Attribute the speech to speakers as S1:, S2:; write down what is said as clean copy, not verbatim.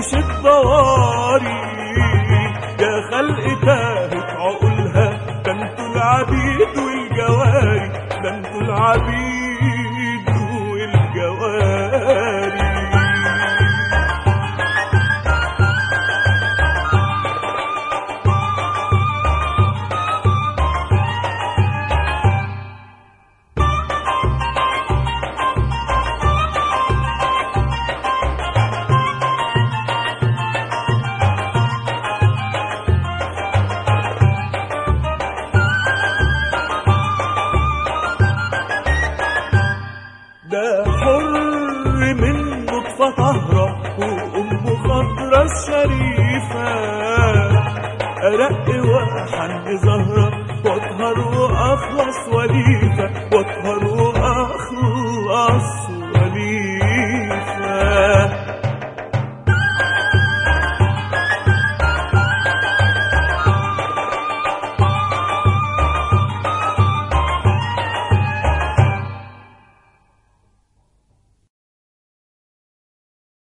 S1: وحوش الضواري يا خلق تاهت عقولها، ده انتوا العبيد والجواري، ده انتوا العبيد والجواري. ده حر من نطفة طهرة وأمه خضرة الشريفة، أرق وأحن زهرة وأطهر وأخلص وليفة، وأطهر وأخلص